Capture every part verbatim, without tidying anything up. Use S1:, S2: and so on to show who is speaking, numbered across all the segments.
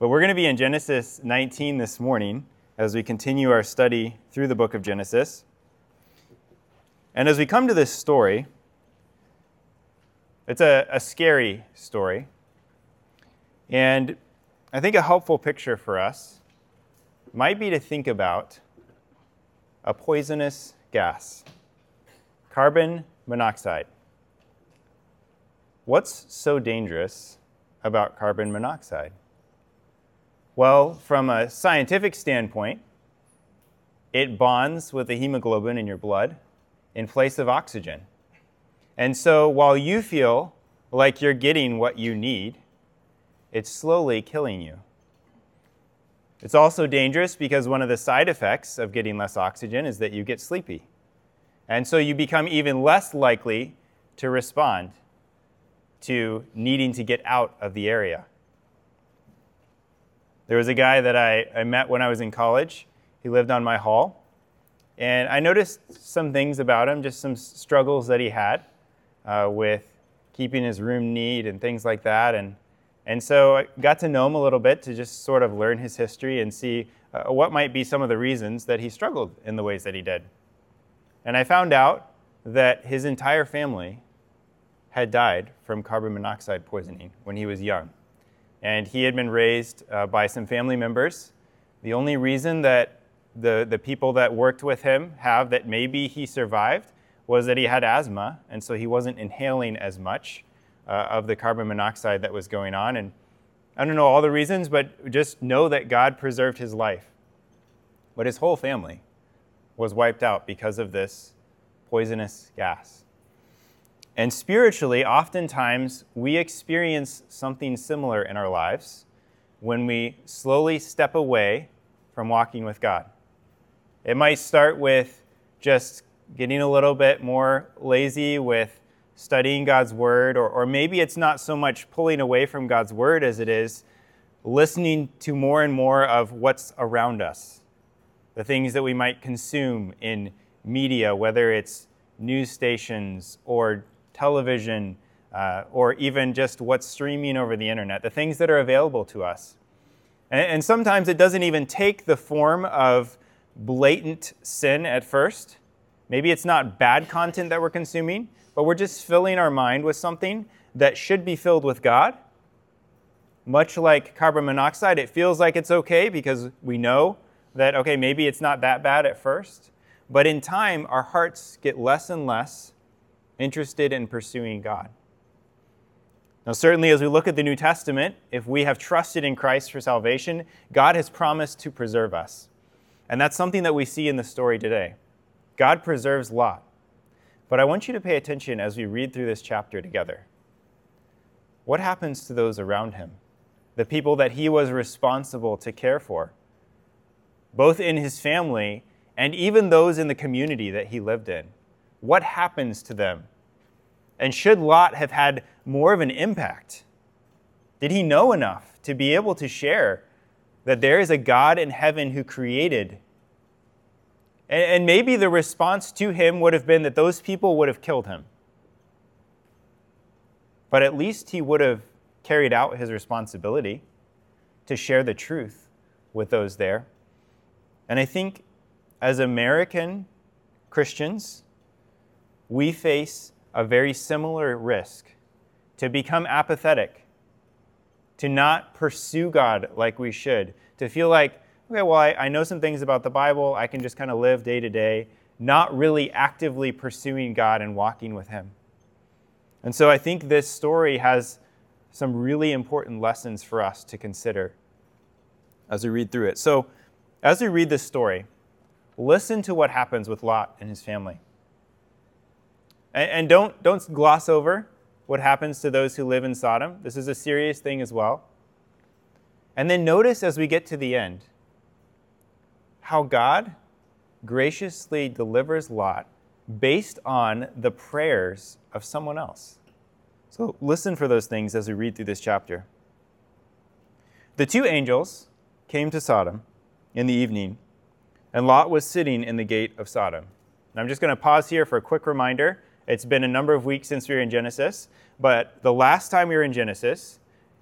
S1: But we're going to be in Genesis nineteen this morning as we continue our study through the book of Genesis. And as we come to this story, it's a, a scary story. And I think a helpful picture for us might be to think about a poisonous gas, carbon monoxide. What's so dangerous about carbon monoxide? Well, from a scientific standpoint, it bonds with the hemoglobin in your blood in place of oxygen. And so while you feel like you're getting what you need, it's slowly killing you. It's also dangerous because one of the side effects of getting less oxygen is that you get sleepy. And so you become even less likely to respond to needing to get out of the area. There was a guy that I, I met when I was in college. He lived on my hall. And I noticed some things about him, just some struggles that he had uh, with keeping his room neat and things like that. And, and so I got to know him a little bit to just sort of learn his history and see uh, what might be some of the reasons that he struggled in the ways that he did. And I found out that his entire family had died from carbon monoxide poisoning when he was young. And he had been raised uh, by some family members. The only reason that the, the people that worked with him have that maybe he survived was that he had asthma, and so he wasn't inhaling as much uh, of the carbon monoxide that was going on. And I don't know all the reasons, but just know that God preserved his life. But his whole family was wiped out because of this poisonous gas. And spiritually, oftentimes, we experience something similar in our lives when we slowly step away from walking with God. It might start with just getting a little bit more lazy with studying God's Word, or, or maybe it's not so much pulling away from God's Word as it is listening to more and more of what's around us, the things that we might consume in media, whether it's news stations or television, uh, or even just what's streaming over the internet, the things that are available to us. And, and sometimes it doesn't even take the form of blatant sin at first. Maybe it's not bad content that we're consuming, but we're just filling our mind with something that should be filled with God. Much like carbon monoxide, it feels like it's okay because we know that, okay, maybe it's not that bad at first. But in time, our hearts get less and less interested in pursuing God. Now, certainly as we look at the New Testament, if we have trusted in Christ for salvation, God has promised to preserve us. And that's something that we see in the story today. God preserves Lot. But I want you to pay attention as we read through this chapter together. What happens to those around him? The people that he was responsible to care for, both in his family and even those in the community that he lived in. What happens to them? And should Lot have had more of an impact? Did he know enough to be able to share that there is a God in heaven who created? And, and maybe the response to him would have been that those people would have killed him. But at least he would have carried out his responsibility to share the truth with those there. And I think as American Christians, we face a very similar risk to become apathetic, to not pursue God like we should, to feel like, okay, well, I, I know some things about the Bible, I can just kind of live day to day, not really actively pursuing God and walking with him. And so I think this story has some really important lessons for us to consider as we read through it. So as we read this story, listen to what happens with Lot and his family. And don't, don't gloss over what happens to those who live in Sodom. This is a serious thing as well. And then notice as we get to the end how God graciously delivers Lot based on the prayers of someone else. So listen for those things as we read through this chapter. The two angels came to Sodom in the evening, and Lot was sitting in the gate of Sodom. And I'm just going to pause here for a quick reminder. It's been a number of weeks since we were in Genesis, but the last time we were in Genesis,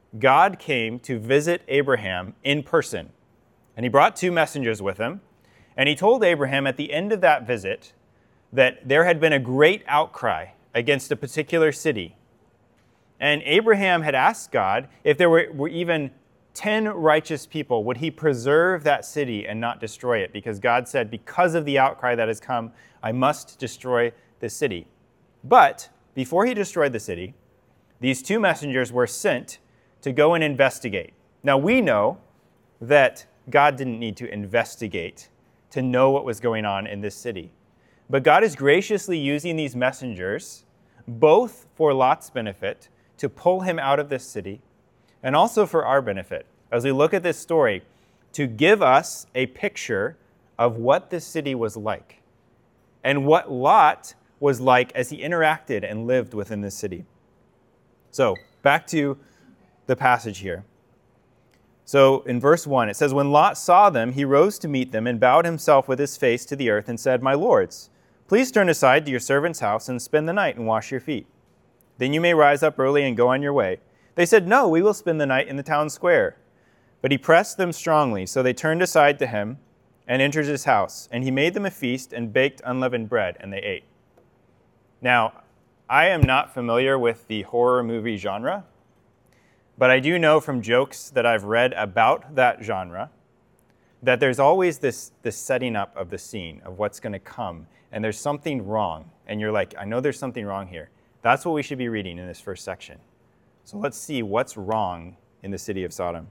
S1: God came to visit Abraham in person. And he brought two messengers with him. And he told Abraham at the end of that visit that there had been a great outcry against a particular city. And Abraham had asked God if there were, were even ten righteous people, would he preserve that city and not destroy it? Because God said, because of the outcry that has come, I must destroy the city. But before he destroyed the city, these two messengers were sent to go and investigate. Now we know that God didn't need to investigate to know what was going on in this city. But God is graciously using these messengers, both for Lot's benefit, to pull him out of this city, and also for our benefit, as we look at this story, to give us a picture of what this city was like, and what Lot was like as he interacted and lived within this city. So, back to the passage here. So, in verse one, it says, when Lot saw them, he rose to meet them and bowed himself with his face to the earth and said, my lords, please turn aside to your servant's house and spend the night and wash your feet. Then you may rise up early and go on your way. They said, no, we will spend the night in the town square. But he pressed them strongly, so they turned aside to him and entered his house. And he made them a feast and baked unleavened bread, and they ate. Now, I am not familiar with the horror movie genre, but I do know from jokes that I've read about that genre that there's always this, this setting up of the scene of what's going to come, and there's something wrong. And you're like, I know there's something wrong here. That's what we should be reading in this first section. So let's see what's wrong in the city of Sodom.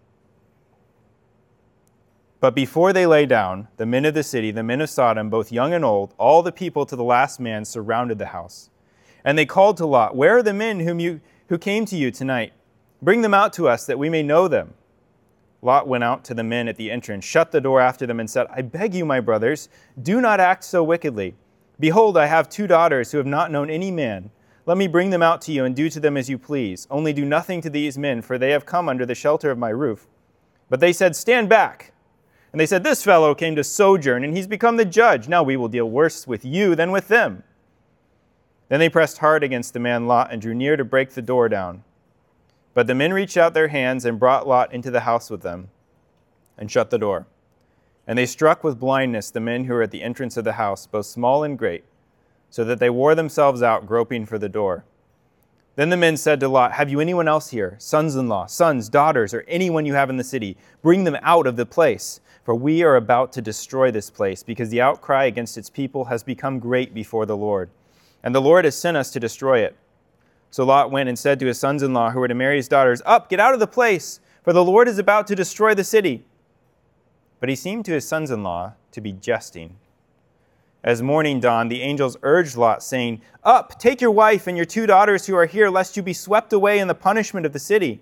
S1: But before they lay down, the men of the city, the men of Sodom, both young and old, all the people to the last man surrounded the house. And they called to Lot, where are the men whom you who came to you tonight? Bring them out to us that we may know them. Lot went out to the men at the entrance, shut the door after them, and said, I beg you, my brothers, do not act so wickedly. Behold, I have two daughters who have not known any man. Let me bring them out to you and do to them as you please. Only do nothing to these men, for they have come under the shelter of my roof. But they said, stand back. And they said, this fellow came to sojourn, and he's become the judge. Now we will deal worse with you than with them. Then they pressed hard against the man Lot and drew near to break the door down. But the men reached out their hands and brought Lot into the house with them and shut the door. And they struck with blindness the men who were at the entrance of the house, both small and great, so that they wore themselves out groping for the door. Then the men said to Lot, have you anyone else here, sons-in-law, sons, daughters, or anyone you have in the city? Bring them out of the place, for we are about to destroy this place, because the outcry against its people has become great before the Lord. And the Lord has sent us to destroy it. So Lot went and said to his sons-in-law who were to marry his daughters, up, get out of the place, for the Lord is about to destroy the city. But he seemed to his sons-in-law to be jesting. As morning dawned, the angels urged Lot, saying, up, take your wife and your two daughters who are here, lest you be swept away in the punishment of the city.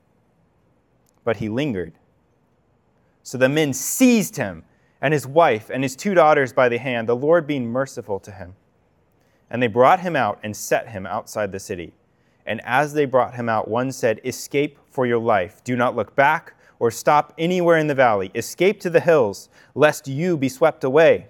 S1: But he lingered. So the men seized him and his wife and his two daughters by the hand, the Lord being merciful to him. And they brought him out and set him outside the city. And as they brought him out, one said, escape for your life. Do not look back or stop anywhere in the valley. Escape to the hills, lest you be swept away.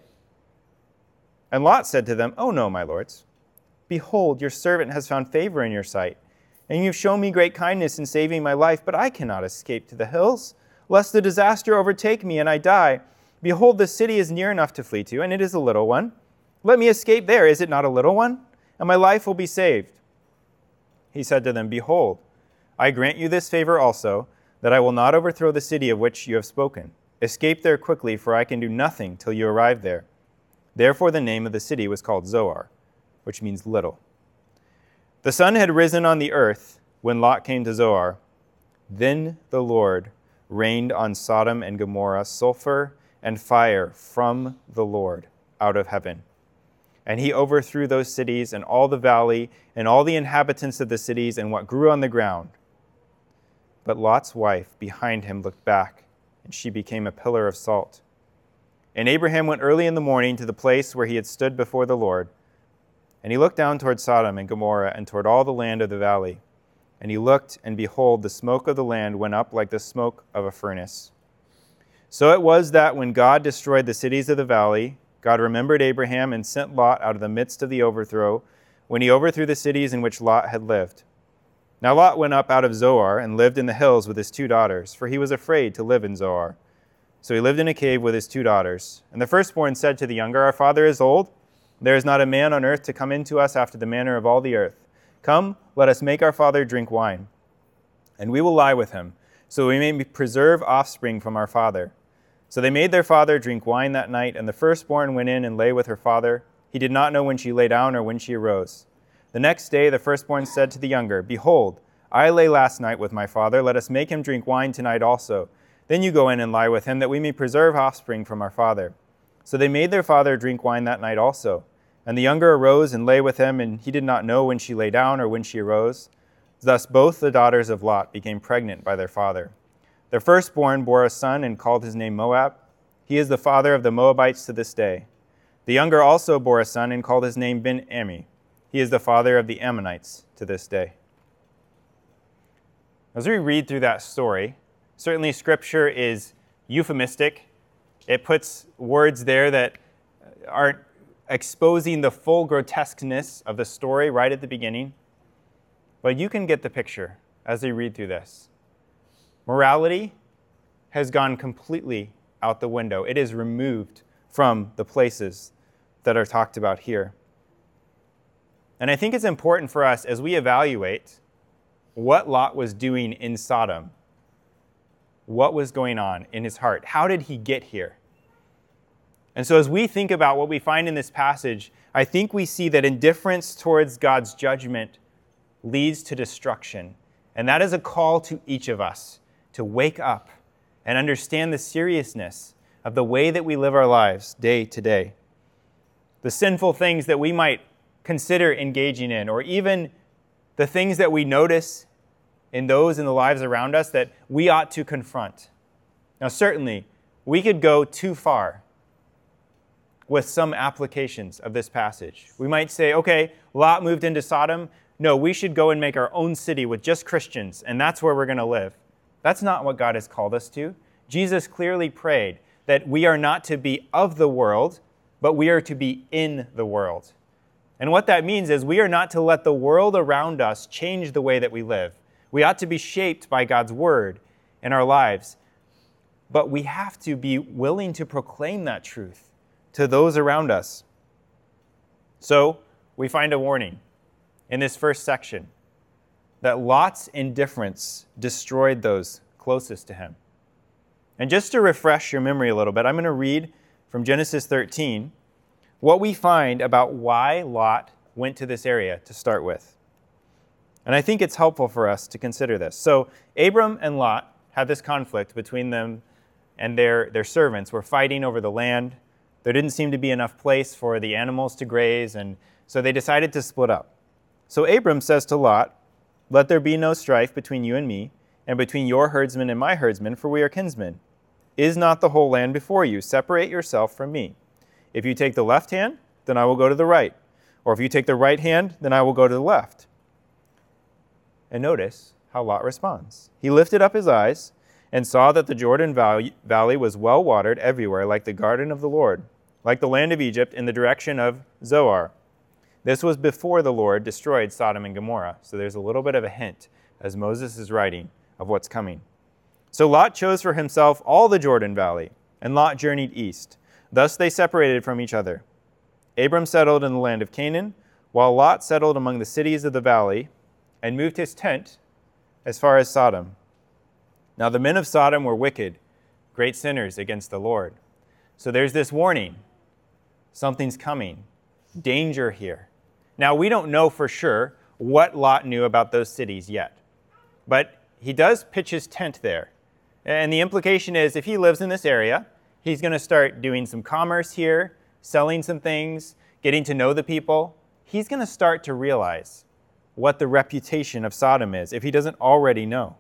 S1: And Lot said to them, oh no, my lords. Behold, your servant has found favor in your sight, and you have shown me great kindness in saving my life, but I cannot escape to the hills, lest the disaster overtake me and I die. Behold, the city is near enough to flee to, and it is a little one. Let me escape there, is it not a little one? And my life will be saved. He said to them, behold, I grant you this favor also, that I will not overthrow the city of which you have spoken. Escape there quickly, for I can do nothing till you arrive there. Therefore the name of the city was called Zoar, which means little. The sun had risen on the earth when Lot came to Zoar. Then the Lord rained on Sodom and Gomorrah sulfur and fire from the Lord out of heaven. And he overthrew those cities and all the valley and all the inhabitants of the cities and what grew on the ground. But Lot's wife behind him looked back, and she became a pillar of salt. And Abraham went early in the morning to the place where he had stood before the Lord. And he looked down toward Sodom and Gomorrah and toward all the land of the valley. And he looked, and behold, the smoke of the land went up like the smoke of a furnace. So it was that when God destroyed the cities of the valley, God remembered Abraham and sent Lot out of the midst of the overthrow, when he overthrew the cities in which Lot had lived. Now Lot went up out of Zoar and lived in the hills with his two daughters, for he was afraid to live in Zoar. So he lived in a cave with his two daughters. And the firstborn said to the younger, Our father is old. There is not a man on earth to come in to us after the manner of all the earth. Come, let us make our father drink wine, and we will lie with him, so we may preserve offspring from our father. So they made their father drink wine that night, and the firstborn went in and lay with her father. He did not know when she lay down or when she arose. The next day the firstborn said to the younger, Behold, I lay last night with my father. Let us make him drink wine tonight also. Then you go in and lie with him, that we may preserve offspring from our father. So they made their father drink wine that night also. And the younger arose and lay with him, and he did not know when she lay down or when she arose. Thus both the daughters of Lot became pregnant by their father. Their firstborn bore a son and called his name Moab. He is the father of the Moabites to this day. The younger also bore a son and called his name Ben-Ammi. He is the father of the Ammonites to this day. As we read through that story, certainly Scripture is euphemistic. It puts words there that aren't exposing the full grotesqueness of the story right at the beginning. But you can get the picture as we read through this. Morality has gone completely out the window. It is removed from the places that are talked about here. And I think it's important for us as we evaluate what Lot was doing in Sodom, what was going on in his heart. How did he get here? And so as we think about what we find in this passage, I think we see that indifference towards God's judgment leads to destruction. And that is a call to each of us to wake up and understand the seriousness of the way that we live our lives day to day. The sinful things that we might consider engaging in, or even the things that we notice in those in the lives around us that we ought to confront. Now, certainly, we could go too far with some applications of this passage. We might say, okay, Lot moved into Sodom. No, we should go and make our own city with just Christians, and that's where we're going to live. That's not what God has called us to. Jesus clearly prayed that we are not to be of the world, but we are to be in the world. And what that means is we are not to let the world around us change the way that we live. We ought to be shaped by God's word in our lives. But we have to be willing to proclaim that truth to those around us. So we find a warning in this first section that Lot's indifference destroyed those closest to him. And just to refresh your memory a little bit, I'm going to read from Genesis thirteen what we find about why Lot went to this area to start with. And I think it's helpful for us to consider this. So Abram and Lot had this conflict between them, and their, their servants were fighting over the land. There didn't seem to be enough place for the animals to graze, and so they decided to split up. So Abram says to Lot, Let there be no strife between you and me, and between your herdsmen and my herdsmen, for we are kinsmen. Is not the whole land before you? Separate yourself from me. If you take the left hand, then I will go to the right. Or if you take the right hand, then I will go to the left. And notice how Lot responds. He lifted up his eyes and saw that the Jordan Valley was well watered everywhere, like the garden of the Lord, like the land of Egypt in the direction of Zoar. This was before the Lord destroyed Sodom and Gomorrah. So there's a little bit of a hint as Moses is writing of what's coming. So Lot chose for himself all the Jordan Valley, and Lot journeyed east. Thus they separated from each other. Abram settled in the land of Canaan, while Lot settled among the cities of the valley and moved his tent as far as Sodom. Now the men of Sodom were wicked, great sinners against the Lord. So there's this warning. Something's coming. Danger here. Now we don't know for sure what Lot knew about those cities yet. But he does pitch his tent there. And the implication is if he lives in this area, he's going to start doing some commerce here, selling some things, getting to know the people. He's going to start to realize what the reputation of Sodom is, if he doesn't already know.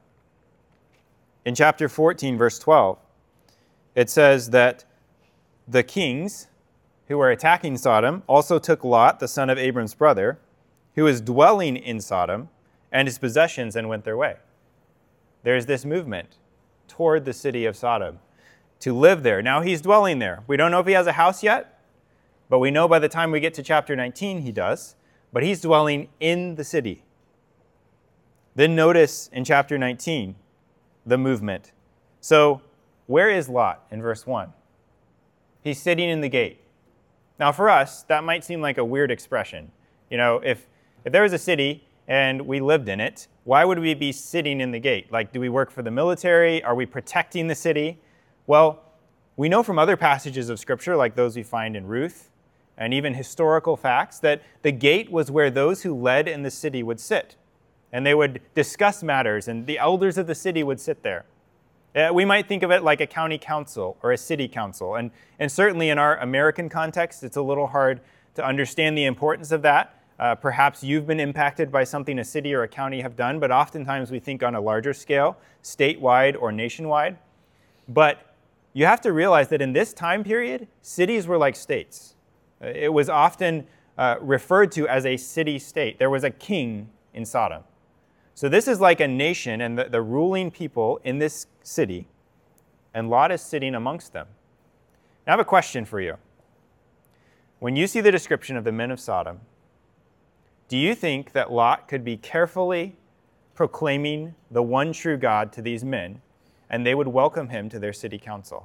S1: In chapter fourteen, verse twelve, it says that the kings who were attacking Sodom also took Lot, the son of Abram's brother, who was dwelling in Sodom, and his possessions, and went their way. There's this movement toward the city of Sodom to live there. Now he's dwelling there. We don't know if he has a house yet, but we know by the time we get to chapter nineteen he does. But he's dwelling in the city. Then notice in chapter nineteen, the movement. So where is Lot in verse one? He's sitting in the gate. Now for us, that might seem like a weird expression. You know, if, if there was a city and we lived in it, why would we be sitting in the gate? Like, do we work for the military? Are we protecting the city? Well, we know from other passages of Scripture, like those we find in Ruth, and even historical facts, that the gate was where those who led in the city would sit. And they would discuss matters, and the elders of the city would sit there. Uh, we might think of it like a county council or a city council. And, and certainly in our American context, it's a little hard to understand the importance of that. Uh, perhaps you've been impacted by something a city or a county have done, but oftentimes we think on a larger scale, statewide or nationwide. But you have to realize that in this time period, cities were like states. It was often uh, referred to as a city-state. There was a king in Sodom. So this is like a nation and the, the ruling people in this city, and Lot is sitting amongst them. Now I have a question for you. When you see the description of the men of Sodom, do you think that Lot could be carefully proclaiming the one true God to these men, and they would welcome him to their city council?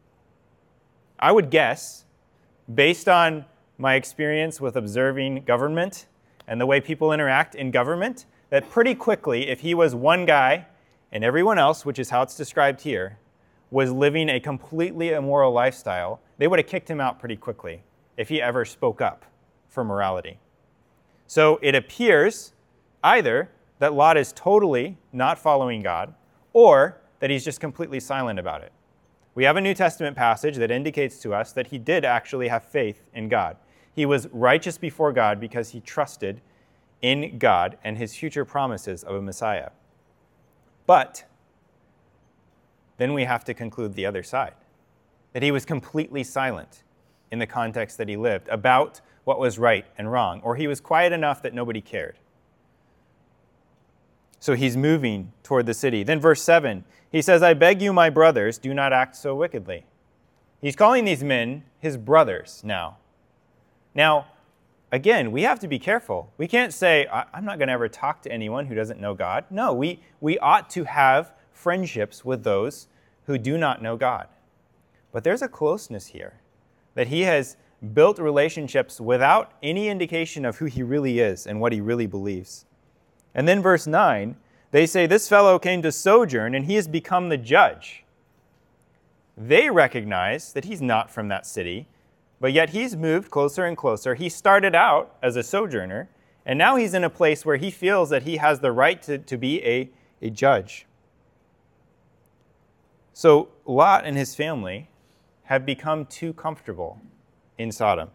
S1: I would guess, based on my experience with observing government and the way people interact in government, that pretty quickly, if he was one guy and everyone else, which is how it's described here, was living a completely immoral lifestyle, they would have kicked him out pretty quickly if he ever spoke up for morality. So it appears either that Lot is totally not following God, or that he's just completely silent about it. We have a New Testament passage that indicates to us that he did actually have faith in God. He was righteous before God because he trusted in God and his future promises of a Messiah. But then we have to conclude the other side, that he was completely silent in the context that he lived about what was right and wrong, or he was quiet enough that nobody cared. So he's moving toward the city. Then verse seven, he says, I beg you, my brothers, do not act so wickedly. He's calling these men his brothers now. Now, again, we have to be careful. We can't say, I'm not going to ever talk to anyone who doesn't know God. No, we, we ought to have friendships with those who do not know God. But there's a closeness here, that he has built relationships without any indication of who he really is and what he really believes. And then verse nine, they say, this fellow came to sojourn and he has become the judge. They recognize that he's not from that city, but yet he's moved closer and closer. He started out as a sojourner, and now he's in a place where he feels that he has the right to, to be a, a judge. So Lot and his family have become too comfortable in Sodom.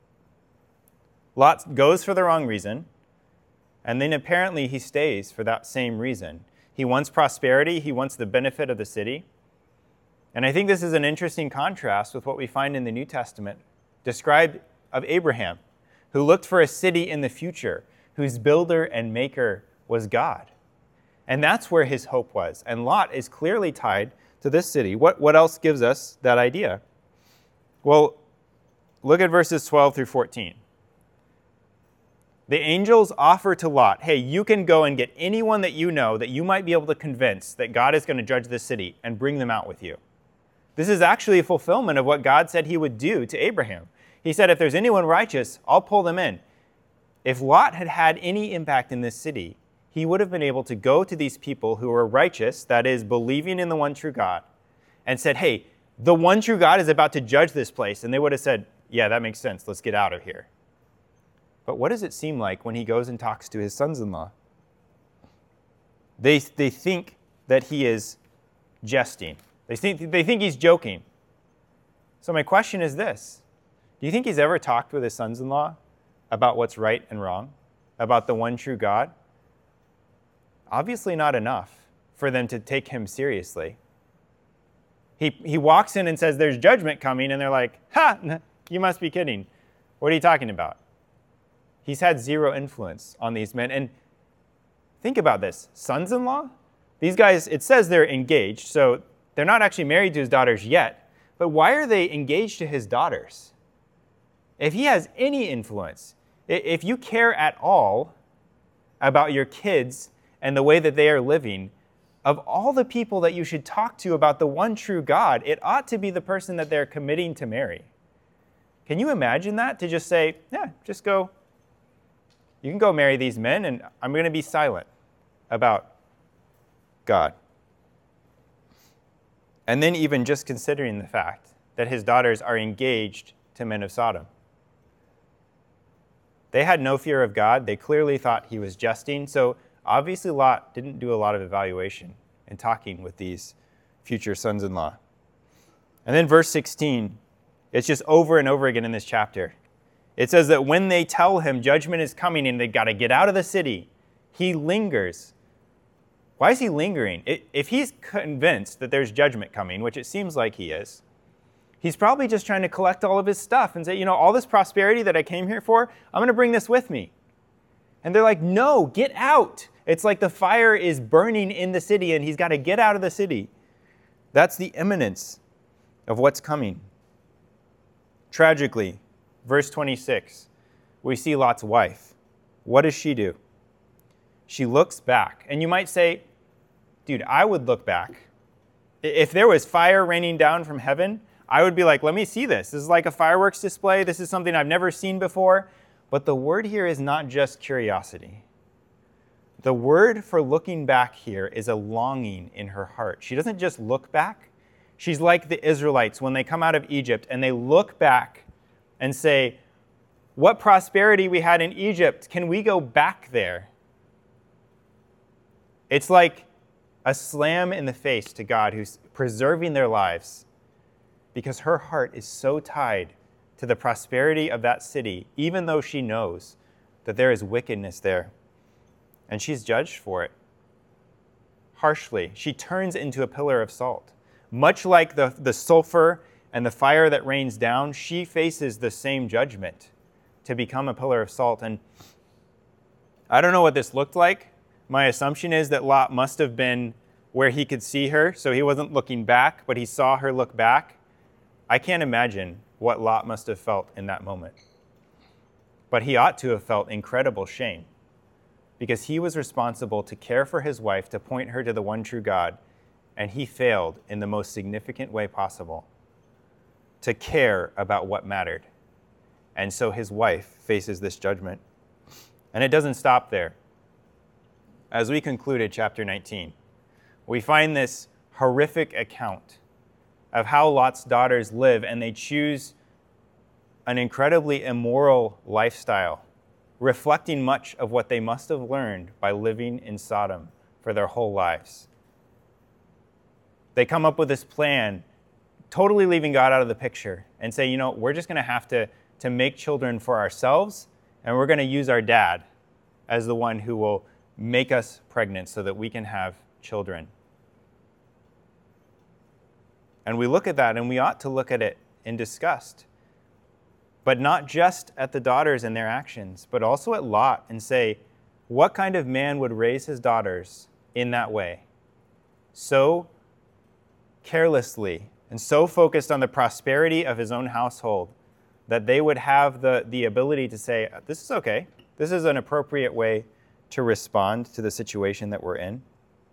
S1: Lot goes for the wrong reason, and then apparently he stays for that same reason. He wants prosperity, he wants the benefit of the city. And I think this is an interesting contrast with what we find in the New Testament described of Abraham, who looked for a city in the future, whose builder and maker was God. And that's where his hope was. And Lot is clearly tied to this city. What, what else gives us that idea? Well, look at verses twelve through fourteen. The angels offer to Lot, hey, you can go and get anyone that you know that you might be able to convince that God is going to judge this city and bring them out with you. This is actually a fulfillment of what God said he would do to Abraham. He said, if there's anyone righteous, I'll pull them in. If Lot had had any impact in this city, he would have been able to go to these people who were righteous, that is, believing in the one true God, and said, hey, the one true God is about to judge this place. And they would have said, yeah, that makes sense. Let's get out of here. But what does it seem like when he goes and talks to his sons-in-law? They, they think that he is jesting. They think, they think he's joking. So my question is this. Do you think he's ever talked with his sons-in-law about what's right and wrong? About the one true God? Obviously not enough for them to take him seriously. He, he walks in and says, there's judgment coming, and they're like, ha, you must be kidding. What are you talking about? He's had zero influence on these men. And think about this. Sons-in-law? These guys, it says they're engaged, so they're not actually married to his daughters yet. But why are they engaged to his daughters? If he has any influence, if you care at all about your kids and the way that they are living, of all the people that you should talk to about the one true God, it ought to be the person that they're committing to marry. Can you imagine that? To just say, yeah, just go, you can go marry these men, and I'm going to be silent about God. And then even just considering the fact that his daughters are engaged to men of Sodom. They had no fear of God. They clearly thought he was jesting. So obviously Lot didn't do a lot of evaluation in talking with these future sons-in-law. And then verse sixteen, it's just over and over again in this chapter. It says that when they tell him judgment is coming and they got to get out of the city, he lingers. Why is he lingering? If he's convinced that there's judgment coming, which it seems like he is, he's probably just trying to collect all of his stuff and say, you know, all this prosperity that I came here for, I'm going to bring this with me. And they're like, no, get out. It's like the fire is burning in the city and he's got to get out of the city. That's the imminence of what's coming. Tragically, verse twenty-six, we see Lot's wife. What does she do? She looks back. And you might say, dude, I would look back. If there was fire raining down from heaven, I would be like, let me see this. This is like a fireworks display. This is something I've never seen before. But the word here is not just curiosity. The word for looking back here is a longing in her heart. She doesn't just look back. She's like the Israelites when they come out of Egypt and they look back and say, what prosperity we had in Egypt. Can we go back there? It's like a slam in the face to God who's preserving their lives because her heart is so tied to the prosperity of that city, even though she knows that there is wickedness there. And she's judged for it harshly. She turns into a pillar of salt. Much like the, the sulfur and the fire that rains down, she faces the same judgment to become a pillar of salt. And I don't know what this looked like. My assumption is that Lot must have been where he could see her, so he wasn't looking back, but he saw her look back. I can't imagine what Lot must have felt in that moment. But he ought to have felt incredible shame because he was responsible to care for his wife, to point her to the one true God, and he failed in the most significant way possible to care about what mattered. And so his wife faces this judgment. And it doesn't stop there. As we concluded chapter nineteen, we find this horrific account of how Lot's daughters live, and they choose an incredibly immoral lifestyle, reflecting much of what they must have learned by living in Sodom for their whole lives. They come up with this plan, totally leaving God out of the picture, and say, you know, we're just going to have to, to make children for ourselves, and we're going to use our dad as the one who will make us pregnant so that we can have children. And we look at that, and we ought to look at it in disgust. But not just at the daughters and their actions, but also at Lot and say, what kind of man would raise his daughters in that way? So carelessly and so focused on the prosperity of his own household that they would have the, the ability to say, this is okay. This is an appropriate way to respond to the situation that we're in.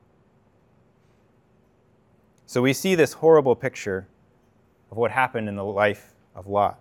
S1: So we see this horrible picture of what happened in the life of Lot.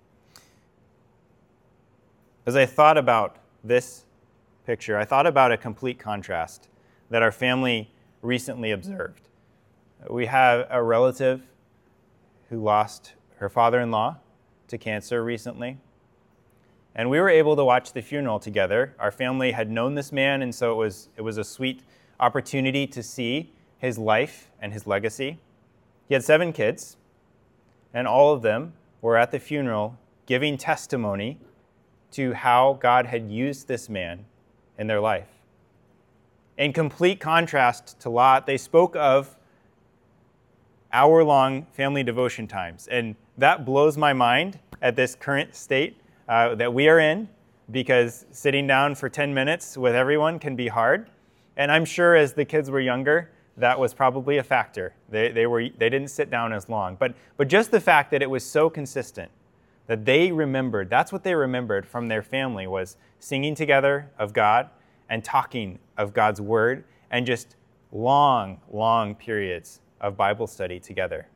S1: As I thought about this picture, I thought about a complete contrast that our family recently observed. We have a relative who lost her father-in-law to cancer recently, and we were able to watch the funeral together. Our family had known this man, and so it was it was a sweet opportunity to see his life and his legacy. He had seven kids, and all of them were at the funeral giving testimony to how God had used this man in their life. In complete contrast to Lot, they spoke of hour-long family devotion times, and that blows my mind at this current state uh, that we are in, because sitting down for ten minutes with everyone can be hard. And I'm sure as the kids were younger, that was probably a factor. They, they, were, they didn't sit down as long. But, but just the fact that it was so consistent, that they remembered, that's what they remembered from their family, was singing together of God and talking of God's word and just long, long periods of Bible study together.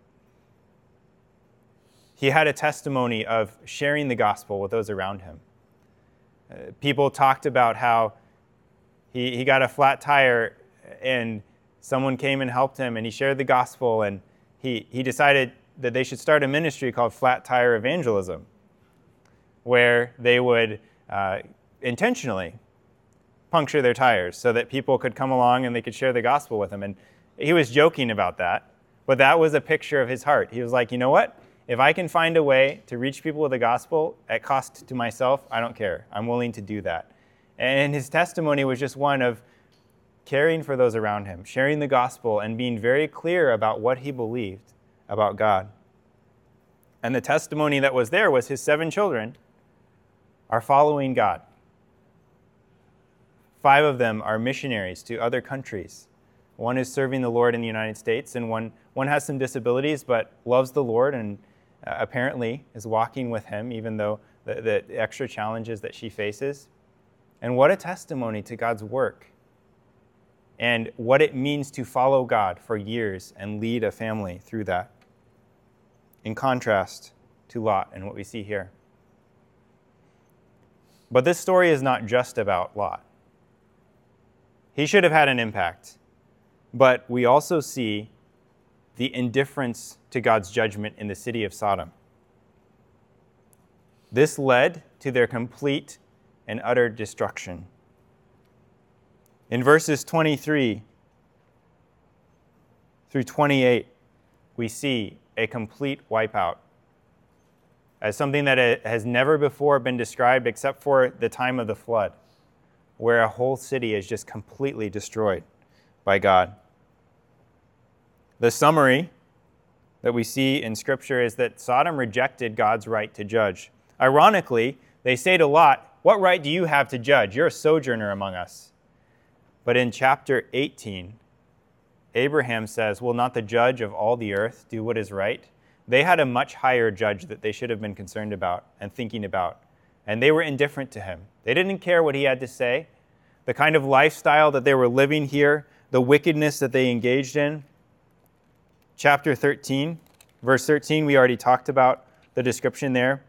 S1: He had a testimony of sharing the gospel with those around him. Uh, people talked about how he, he got a flat tire and someone came and helped him and he shared the gospel, and he, he decided that they should start a ministry called Flat Tire Evangelism, where they would uh, intentionally puncture their tires so that people could come along and they could share the gospel with him. And he was joking about that, but that was a picture of his heart. He was like, you know what? If I can find a way to reach people with the gospel at cost to myself, I don't care. I'm willing to do that. And his testimony was just one of caring for those around him, sharing the gospel, and being very clear about what he believed about God. And the testimony that was there was his seven children are following God. Five of them are missionaries to other countries. One is serving the Lord in the United States, and one, one has some disabilities but loves the Lord and uh, apparently is walking with him, even though the, the extra challenges that she faces. And what a testimony to God's work and what it means to follow God for years and lead a family through that. In contrast to Lot and what we see here. But this story is not just about Lot. He should have had an impact, but we also see the indifference to God's judgment in the city of Sodom. This led to their complete and utter destruction. In verses twenty-three through twenty-eight, we see a complete wipeout as something that has never before been described except for the time of the flood, where a whole city is just completely destroyed by God. The summary that we see in Scripture is that Sodom rejected God's right to judge. Ironically, they say to Lot, "What right do you have to judge? You're a sojourner among us." But in chapter eighteen, Abraham says, "Will not the judge of all the earth do what is right?" They had a much higher judge that they should have been concerned about and thinking about, and they were indifferent to him. They didn't care what he had to say, the kind of lifestyle that they were living here, the wickedness that they engaged in. Chapter thirteen, verse thirteen, we already talked about the description there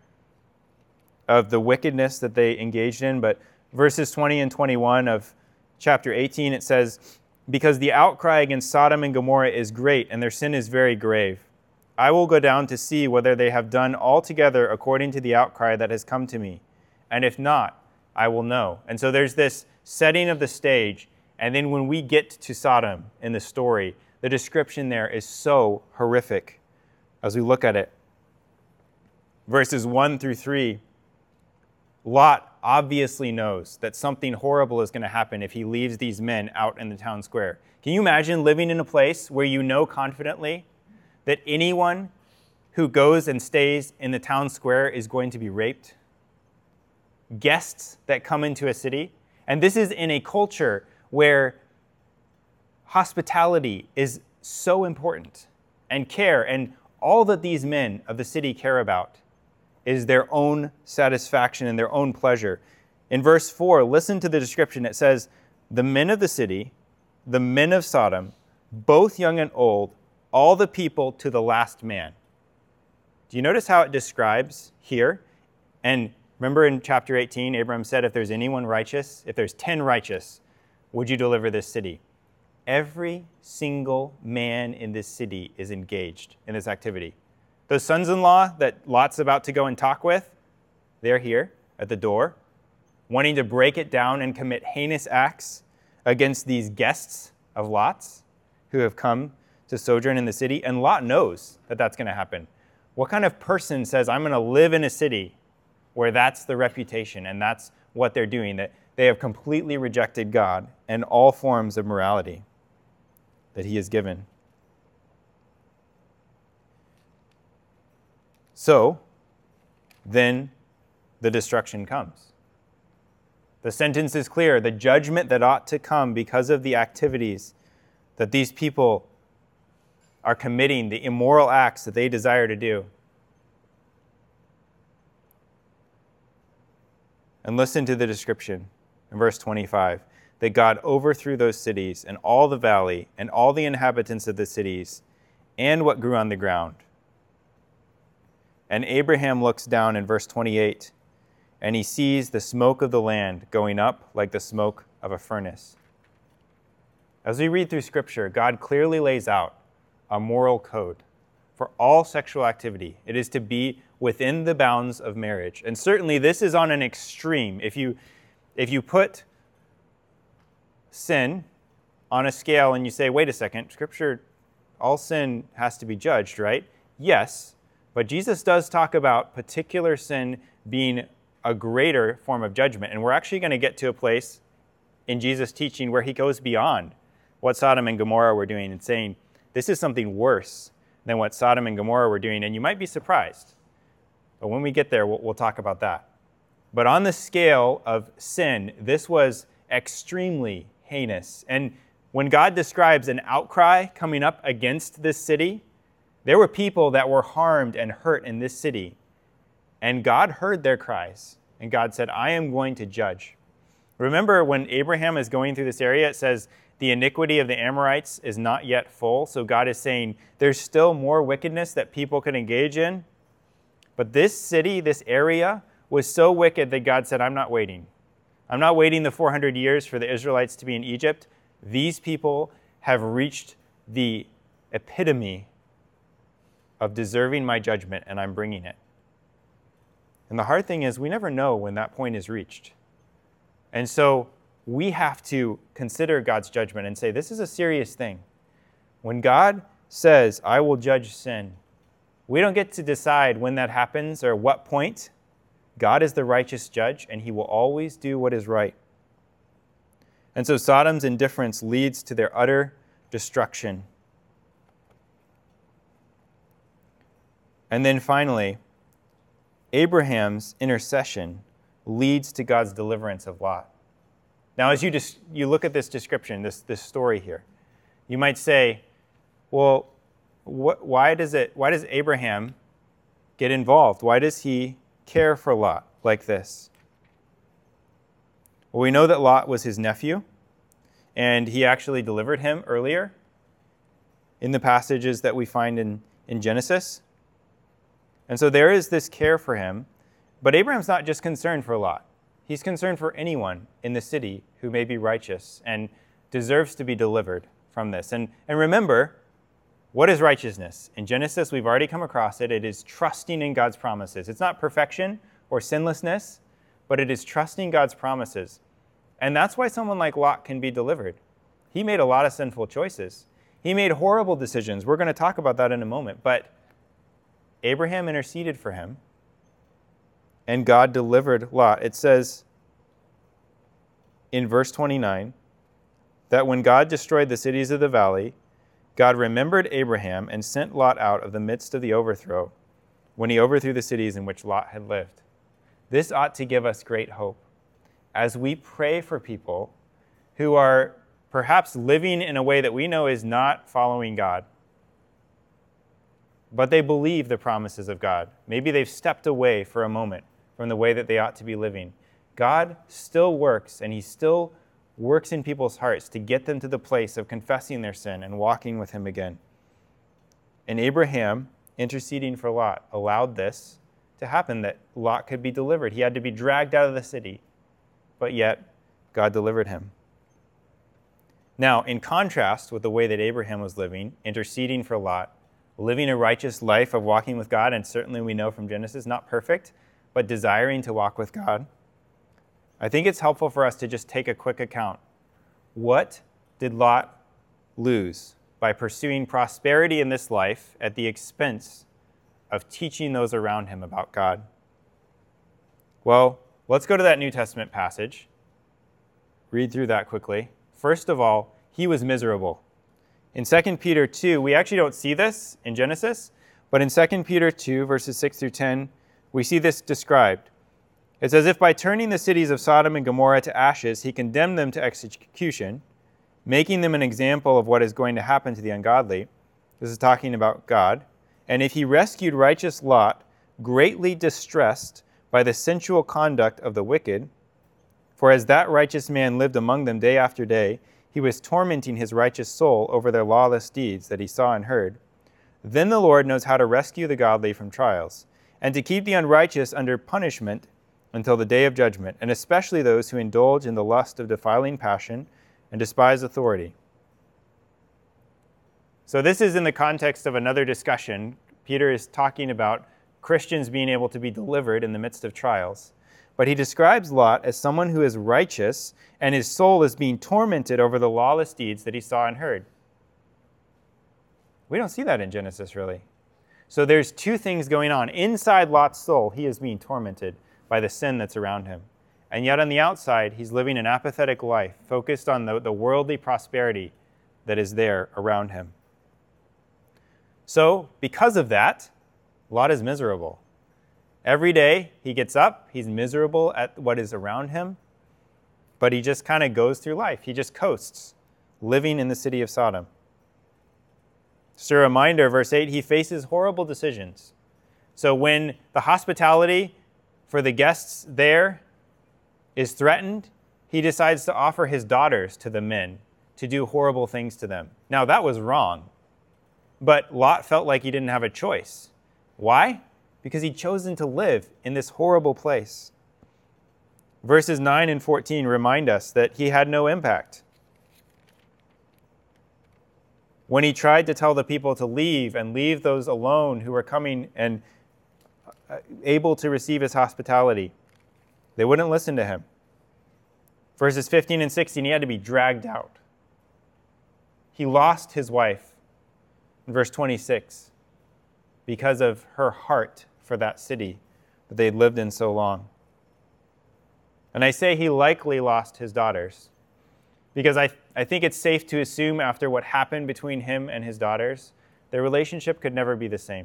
S1: of the wickedness that they engaged in, but verses twenty and twenty-one of chapter eighteen, it says, "Because the outcry against Sodom and Gomorrah is great, and their sin is very grave. I will go down to see whether they have done altogether according to the outcry that has come to me. And if not, I will know." And so there's this setting of the stage, and then when we get to Sodom in the story, the description there is so horrific as we look at it. Verses one through three, Lot obviously knows that something horrible is going to happen if he leaves these men out in the town square. Can you imagine living in a place where you know confidently that anyone who goes and stays in the town square is going to be raped? Guests that come into a city, and this is in a culture where hospitality is so important, and care, and all that these men of the city care about is their own satisfaction and their own pleasure. In verse four, listen to the description. It says, "The men of the city, the men of Sodom, both young and old, all the people to the last man." Do you notice how it describes here? And remember in chapter eighteen, Abraham said, if there's anyone righteous, if there's ten righteous, would you deliver this city? Every single man in this city is engaged in this activity. Those sons-in-law that Lot's about to go and talk with, they're here at the door, wanting to break it down and commit heinous acts against these guests of Lot's who have come to sojourn in the city. And Lot knows that that's going to happen. What kind of person says, I'm going to live in a city where that's the reputation and that's what they're doing, that they have completely rejected God and all forms of morality that he has given? So, then the destruction comes. The sentence is clear. The judgment that ought to come because of the activities that these people are committing, the immoral acts that they desire to do. And listen to the description in verse twenty-five. that God overthrew those cities and all the valley and all the inhabitants of the cities and what grew on the ground. And Abraham looks down in verse twenty-eight, and he sees the smoke of the land going up like the smoke of a furnace. As we read through Scripture, God clearly lays out a moral code for all sexual activity. It is to be within the bounds of marriage. And certainly this is on an extreme. If you, if you put sin on a scale and you say, wait a second, Scripture, all sin has to be judged, right? Yes, but Jesus does talk about particular sin being a greater form of judgment. And we're actually going to get to a place in Jesus' teaching where he goes beyond what Sodom and Gomorrah were doing and saying, this is something worse than what Sodom and Gomorrah were doing. And you might be surprised. But when we get there, we'll, we'll talk about that. But on the scale of sin, this was extremely heinous. And when God describes an outcry coming up against this city, there were people that were harmed and hurt in this city. And God heard their cries. And God said, I am going to judge. Remember when Abraham is going through this area, it says the iniquity of the Amorites is not yet full. So God is saying there's still more wickedness that people can engage in. But this city, this area, was so wicked that God said, I'm not waiting. I'm not waiting the four hundred years for the Israelites to be in Egypt. These people have reached the epitome of deserving my judgment, and I'm bringing it. And the hard thing is we never know when that point is reached. And so we have to consider God's judgment and say, this is a serious thing. When God says, I will judge sin, we don't get to decide when that happens or what point. God is the righteous judge, and he will always do what is right. And so Sodom's indifference leads to their utter destruction. And then finally, Abraham's intercession leads to God's deliverance of Lot. Now, as you just you look at this description, this, this story here, you might say, well, what, why does it? Why does Abraham get involved? Why does he care for Lot like this? Well, we know that Lot was his nephew, and he actually delivered him earlier in the passages that we find in, in Genesis. And so there is this care for him. But Abraham's not just concerned for Lot. He's concerned for anyone in the city who may be righteous and deserves to be delivered from this. And, and remember, what is righteousness? In Genesis, we've already come across it. It is trusting in God's promises. It's not perfection or sinlessness, but it is trusting God's promises. And that's why someone like Lot can be delivered. He made a lot of sinful choices. He made horrible decisions. We're going to talk about that in a moment. But Abraham interceded for him, and God delivered Lot. It says in verse twenty-nine that when God destroyed the cities of the valley, God remembered Abraham and sent Lot out of the midst of the overthrow when he overthrew the cities in which Lot had lived. This ought to give us great hope as we pray for people who are perhaps living in a way that we know is not following God. But they believe the promises of God. Maybe they've stepped away for a moment from the way that they ought to be living. God still works, and he still works in people's hearts to get them to the place of confessing their sin and walking with him again. And Abraham, interceding for Lot, allowed this to happen, that Lot could be delivered. He had to be dragged out of the city, but yet God delivered him. Now, in contrast with the way that Abraham was living, interceding for Lot, living a righteous life of walking with God, and certainly we know from Genesis, not perfect, but desiring to walk with God, I think it's helpful for us to just take a quick account. What did Lot lose by pursuing prosperity in this life at the expense of teaching those around him about God? Well, let's go to that New Testament passage. Read through that quickly. First of all, he was miserable. In Second Peter two, we actually don't see this in Genesis, but in Second Peter two, verses six through ten, we see this described. It's as if by turning the cities of Sodom and Gomorrah to ashes, he condemned them to execution, making them an example of what is going to happen to the ungodly. This is talking about God. And if he rescued righteous Lot, greatly distressed by the sensual conduct of the wicked, For as that righteous man lived among them day after day, he was tormenting his righteous soul over their lawless deeds that he saw and heard. Then the Lord knows how to rescue the godly from trials, and to keep the unrighteous under punishment until the day of judgment, and especially those who indulge in the lust of defiling passion and despise authority. So this is in the context of another discussion. Peter is talking about Christians being able to be delivered in the midst of trials. But he describes Lot as someone who is righteous, and his soul is being tormented over the lawless deeds that he saw and heard. We don't see that in Genesis, really. So there's two things going on. Inside Lot's soul, he is being tormented by the sin that's around him. And yet on the outside, he's living an apathetic life, focused on the, the worldly prosperity that is there around him. So because of that, Lot is miserable. Every day he gets up, he's miserable at what is around him, but he just kind of goes through life. He just coasts, living in the city of Sodom. Just a reminder, verse eight, he faces horrible decisions. So when the hospitality for the guests there is threatened, he decides to offer his daughters to the men to do horrible things to them. Now that was wrong, but Lot felt like he didn't have a choice. Why? Because he'd chosen to live in this horrible place. Verses nine and fourteen remind us that he had no impact. When he tried to tell the people to leave and leave those alone who were coming and able to receive his hospitality, they wouldn't listen to him. Verses fifteen and sixteen, he had to be dragged out. He lost his wife in verse twenty-six because of her heart for that city that they'd lived in so long. And I say he likely lost his daughters because I, I think it's safe to assume after what happened between him and his daughters, their relationship could never be the same.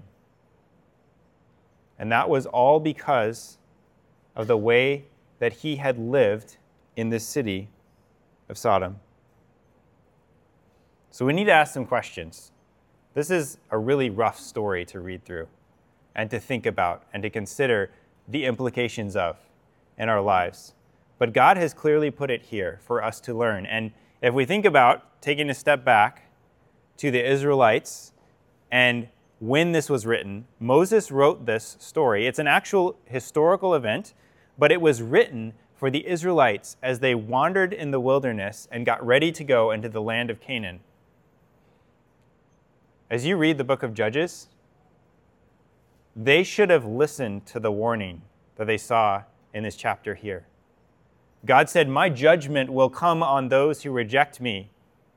S1: And that was all because of the way that he had lived in this city of Sodom. So we need to ask some questions. This is a really rough story to read through and to think about and to consider the implications of in our lives. But God has clearly put it here for us to learn. And if we think about taking a step back to the Israelites and when this was written, Moses wrote this story. It's an actual historical event, but it was written for the Israelites as they wandered in the wilderness and got ready to go into the land of Canaan. As you read the book of Judges, they should have listened to the warning that they saw in this chapter here. God said, "My judgment will come on those who reject me."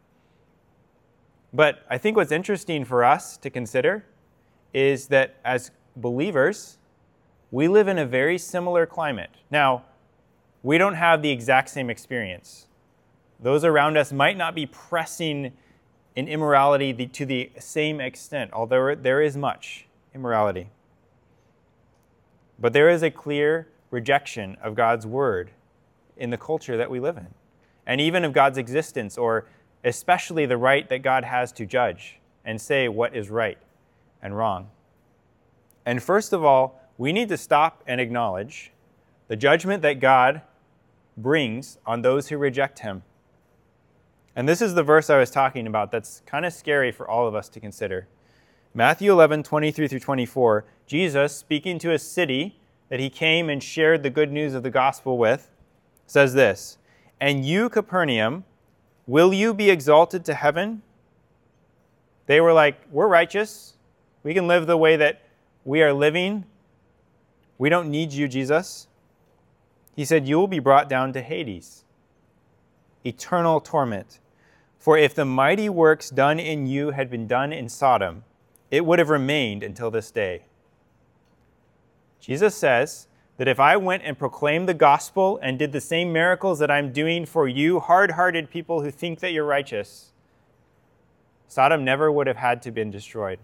S1: But I think what's interesting for us to consider is that as believers, we live in a very similar climate. Now, we don't have the exact same experience. Those around us might not be pressing in immorality to the same extent, although there is much immorality. But there is a clear rejection of God's word in the culture that we live in, and even of God's existence, or especially the right that God has to judge and say what is right and wrong. And first of all, we need to stop and acknowledge the judgment that God brings on those who reject him. And this is the verse I was talking about that's kind of scary for all of us to consider. Matthew eleven, twenty-three through twenty-four, Jesus, speaking to a city that he came and shared the good news of the gospel with, says this, "And you, Capernaum, will you be exalted to heaven?" They were like, "We're righteous. We can live the way that we are living. We don't need you, Jesus." He said, "You will be brought down to Hades, eternal torment. For if the mighty works done in you had been done in Sodom, it would have remained until this day." Jesus says that if I went and proclaimed the gospel and did the same miracles that I'm doing for you, hard-hearted people who think that you're righteous, Sodom never would have had to been destroyed.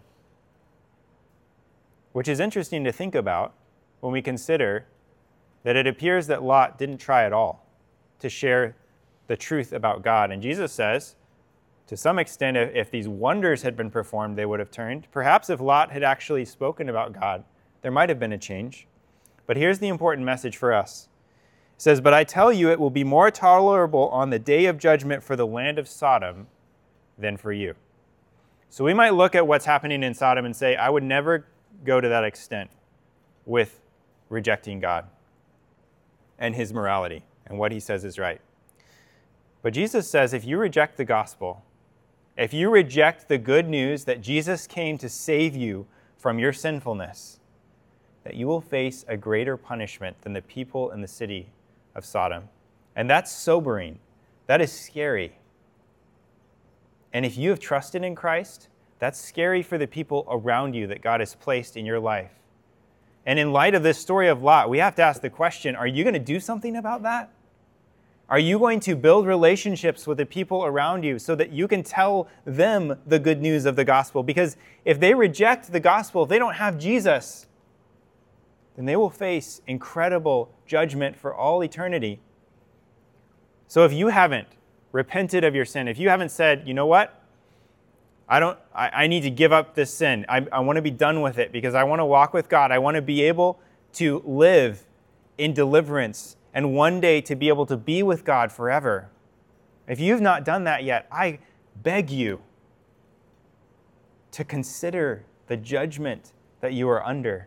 S1: Which is interesting to think about when we consider that it appears that Lot didn't try at all to share the truth about God. And Jesus says, to some extent, if these wonders had been performed, they would have turned. Perhaps if Lot had actually spoken about God, there might have been a change. But here's the important message for us. It says, "But I tell you, it will be more tolerable on the day of judgment for the land of Sodom than for you." So we might look at what's happening in Sodom and say, I would never go to that extent with rejecting God and his morality and what he says is right. But Jesus says, if you reject the gospel, if you reject the good news that Jesus came to save you from your sinfulness, that you will face a greater punishment than the people in the city of Sodom. And that's sobering. That is scary. And if you have trusted in Christ, that's scary for the people around you that God has placed in your life. And in light of this story of Lot, we have to ask the question, are you going to do something about that? Are you going to build relationships with the people around you so that you can tell them the good news of the gospel? Because if they reject the gospel, if they don't have Jesus, then they will face incredible judgment for all eternity. So if you haven't repented of your sin, if you haven't said, you know what, I don't. I, I need to give up this sin. I, I want to be done with it because I want to walk with God. I want to be able to live in deliverance and one day to be able to be with God forever. If you've not done that yet, I beg you to consider the judgment that you are under.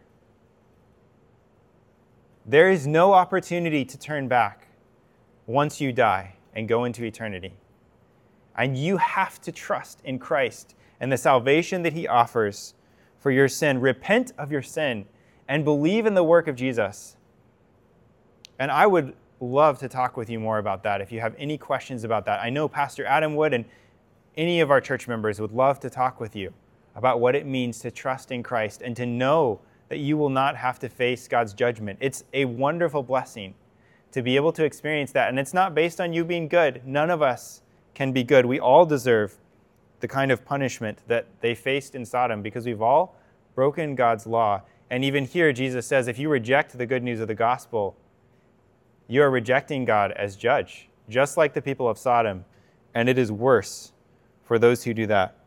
S1: There is no opportunity to turn back once you die and go into eternity. And you have to trust in Christ and the salvation that he offers for your sin. Repent of your sin and believe in the work of Jesus. And I would love to talk with you more about that if you have any questions about that. I know Pastor Adam would, and any of our church members would love to talk with you about what it means to trust in Christ and to know that you will not have to face God's judgment. It's a wonderful blessing to be able to experience that. And it's not based on you being good. None of us can be good. We all deserve the kind of punishment that they faced in Sodom because we've all broken God's law. And even here, Jesus says, if you reject the good news of the gospel, you are rejecting God as judge, just like the people of Sodom. And it is worse for those who do that.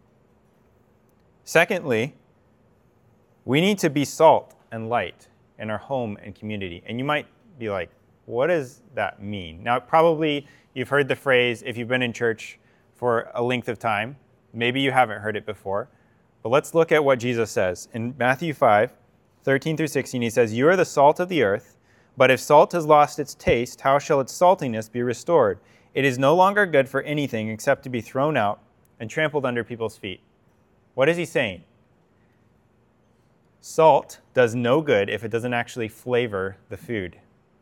S1: Secondly, we need to be salt and light in our home and community. And you might be like, what does that mean? Now, probably you've heard the phrase, if you've been in church for a length of time, maybe you haven't heard it before. But let's look at what Jesus says. In Matthew five, thirteen through sixteen, he says, "You are the salt of the earth, but if salt has lost its taste, how shall its saltiness be restored? It is no longer good for anything except to be thrown out and trampled under people's feet." What is he saying? Salt does no good if it doesn't actually flavor the food.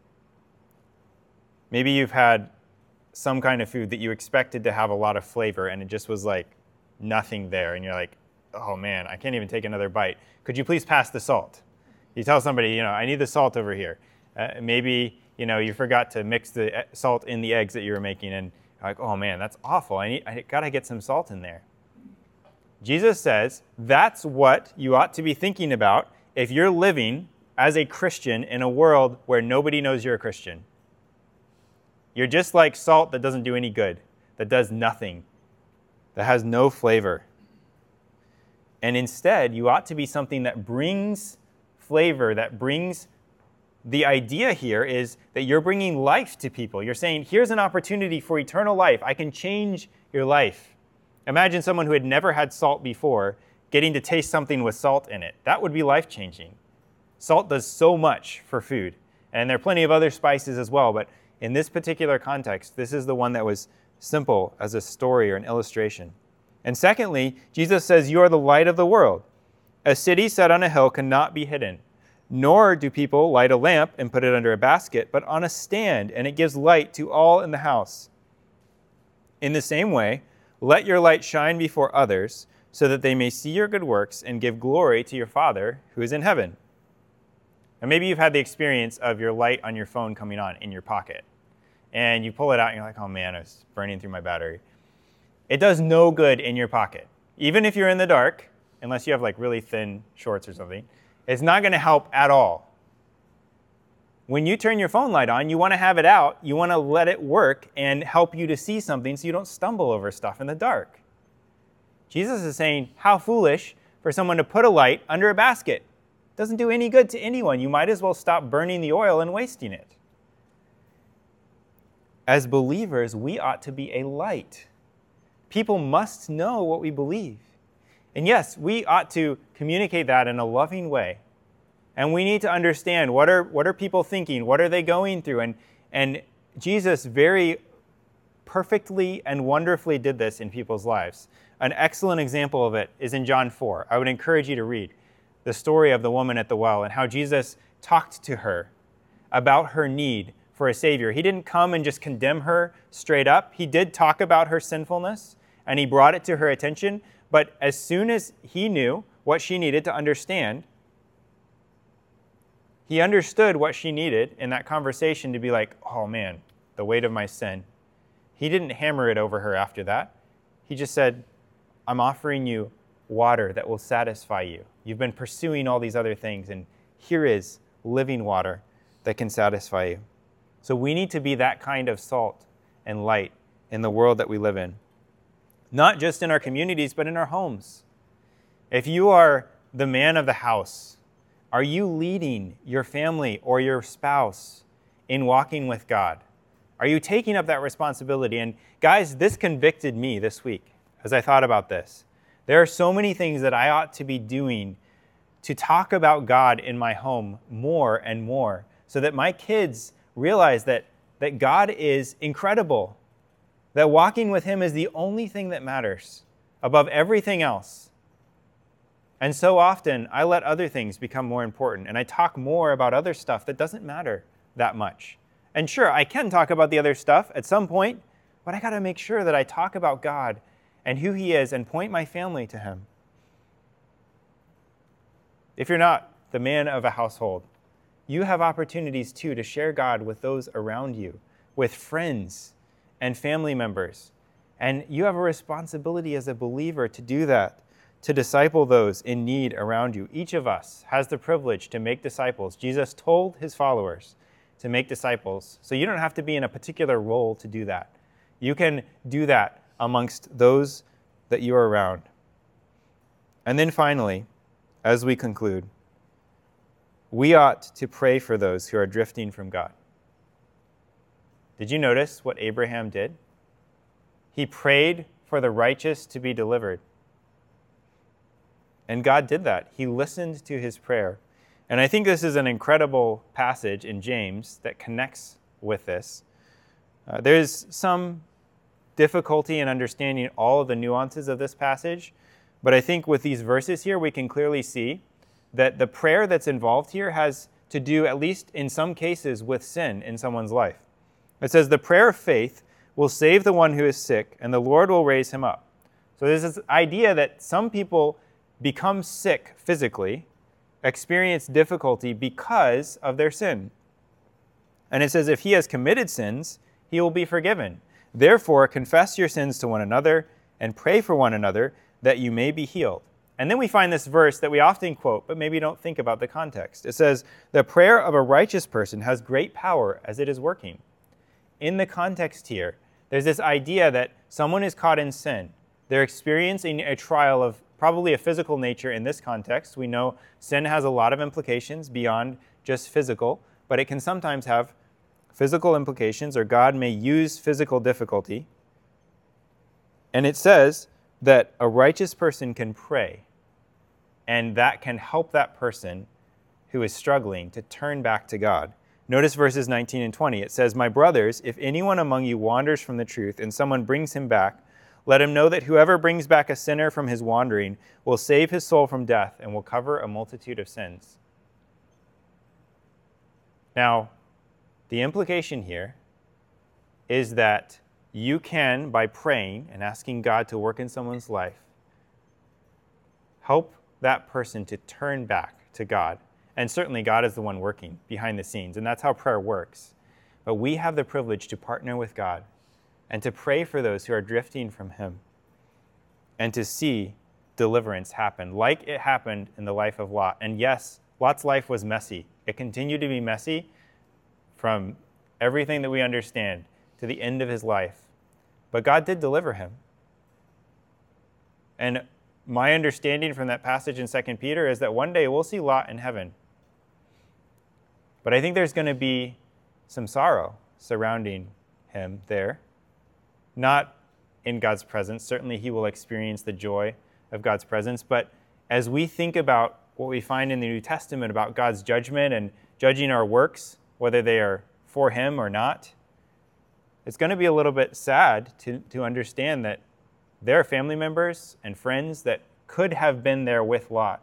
S1: Maybe you've had some kind of food that you expected to have a lot of flavor and it just was like nothing there. And you're like, oh man, I can't even take another bite. Could you please pass the salt? You tell somebody, you know, I need the salt over here. Uh, maybe, you know, you forgot to mix the salt in the eggs that you were making and you're like, oh man, that's awful. I need, I gotta get some salt in there. Jesus says that's what you ought to be thinking about if you're living as a Christian in a world where nobody knows you're a Christian. You're just like salt that doesn't do any good, that does nothing, that has no flavor. And instead, you ought to be something that brings flavor, that brings, the idea here is that you're bringing life to people. You're saying, here's an opportunity for eternal life. I can change your life. Imagine someone who had never had salt before getting to taste something with salt in it. That would be life-changing. Salt does so much for food. And there are plenty of other spices as well, but in this particular context, this is the one that was simple as a story or an illustration. And secondly, Jesus says, you are the light of the world. A city set on a hill cannot be hidden, nor do people light a lamp and put it under a basket, but on a stand, and it gives light to all in the house. In the same way, let your light shine before others, so that they may see your good works and give glory to your Father who is in heaven. And maybe you've had the experience of your light on your phone coming on in your pocket. And you pull it out and you're like, oh man, it's burning through my battery. It does no good in your pocket. Even if you're in the dark, unless you have like really thin shorts or something, it's not going to help at all. When you turn your phone light on, you want to have it out. You want to let it work and help you to see something so you don't stumble over stuff in the dark. Jesus is saying, how foolish for someone to put a light under a basket. It doesn't do any good to anyone. You might as well stop burning the oil and wasting it. as believers, we ought to be a light. People must know what we believe. And yes, we ought to communicate that in a loving way. And we need to understand what are what are people thinking, what are they going through? And, and Jesus very perfectly and wonderfully did this in people's lives. An excellent example of it is in John four. I would encourage you to read the story of the woman at the well and how Jesus talked to her about her need for a Savior. He didn't come and just condemn her straight up. He did talk about her sinfulness, and he brought it to her attention. But as soon as he knew what she needed to understand, he understood what she needed in that conversation to be like, oh man, the weight of my sin. He didn't hammer it over her after that. He just said, I'm offering you water that will satisfy you. You've been pursuing all these other things, and here is living water that can satisfy you. So we need to be that kind of salt and light in the world that we live in. Not just in our communities, but in our homes. If you are the man of the house, are you leading your family or your spouse in walking with God? Are you taking up that responsibility? And guys, this convicted me this week as I thought about this. There are so many things that I ought to be doing to talk about God in my home more and more so that my kids realize that, that God is incredible, that walking with him is the only thing that matters above everything else. And so often, I let other things become more important, and I talk more about other stuff that doesn't matter that much. And sure, I can talk about the other stuff at some point, but I got to make sure that I talk about God and who he is and point my family to him. If you're not the man of a household, you have opportunities too to share God with those around you, with friends and family members. And you have a responsibility as a believer to do that, to disciple those in need around you. Each of us has the privilege to make disciples. Jesus told his followers to make disciples, so you don't have to be in a particular role to do that. You can do that amongst those that you are around. And then finally, as we conclude, we ought to pray for those who are drifting from God. Did you notice what Abraham did? He prayed for the righteous to be delivered. And God did that. He listened to his prayer. And I think this is an incredible passage in James that connects with this. Uh, there's some difficulty in understanding all of the nuances of this passage, but I think with these verses here, we can clearly see that the prayer that's involved here has to do, at least in some cases, with sin in someone's life. It says, the prayer of faith will save the one who is sick, and the Lord will raise him up. So there's this idea that some people become sick physically, experience difficulty because of their sin. And it says, if he has committed sins, he will be forgiven. Therefore, confess your sins to one another and pray for one another that you may be healed. And then we find this verse that we often quote, but maybe don't think about the context. It says, the prayer of a righteous person has great power as it is working. In the context here, there's this idea that someone is caught in sin. They're experiencing a trial of probably a physical nature in this context. We know sin has a lot of implications beyond just physical, but it can sometimes have physical implications, or God may use physical difficulty. And it says that a righteous person can pray, and that can help that person who is struggling to turn back to God. Notice verses nineteen and twenty. It says, my brothers, if anyone among you wanders from the truth and someone brings him back, let him know that whoever brings back a sinner from his wandering will save his soul from death and will cover a multitude of sins. Now, the implication here is that you can, by praying and asking God to work in someone's life, help that person to turn back to God. And certainly God is the one working behind the scenes, and that's how prayer works. But we have the privilege to partner with God and to pray for those who are drifting from him and to see deliverance happen like it happened in the life of Lot. And yes, Lot's life was messy. It continued to be messy from everything that we understand to the end of his life. But God did deliver him. And my understanding from that passage in Second Peter is that one day we'll see Lot in heaven. But I think there's going to be some sorrow surrounding him there, not in God's presence. Certainly he will experience the joy of God's presence. But as we think about what we find in the New Testament about God's judgment and judging our works, whether they are for him or not, it's going to be a little bit sad to, to understand that there are family members and friends that could have been there with Lot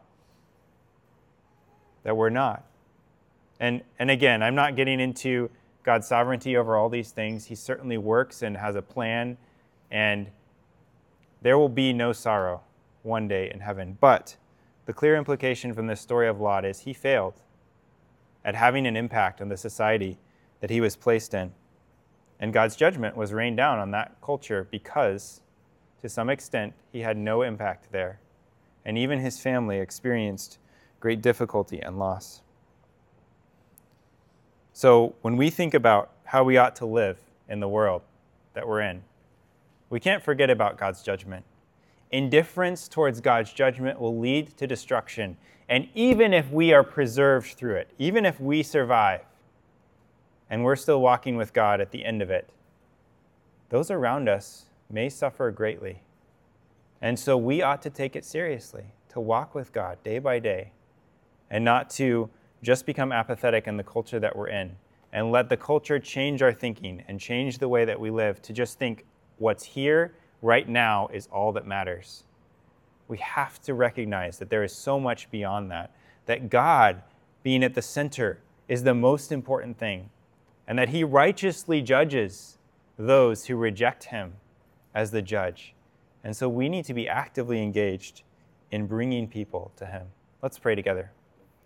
S1: that were not. And, and again, I'm not getting into God's sovereignty over all these things. He certainly works and has a plan, and there will be no sorrow one day in heaven. But the clear implication from this story of Lot is he failed at having an impact on the society that he was placed in. And God's judgment was rained down on that culture because, to some extent, he had no impact there. And even his family experienced great difficulty and loss. So when we think about how we ought to live in the world that we're in, we can't forget about God's judgment. Indifference towards God's judgment will lead to destruction. And even if we are preserved through it, even if we survive, and we're still walking with God at the end of it, those around us may suffer greatly. And so we ought to take it seriously, to walk with God day by day, and not to just become apathetic in the culture that we're in, and let the culture change our thinking and change the way that we live to just think what's here right now is all that matters. We have to recognize that there is so much beyond that, that God being at the center is the most important thing, and that he righteously judges those who reject him as the judge. And so we need to be actively engaged in bringing people to him. Let's pray together.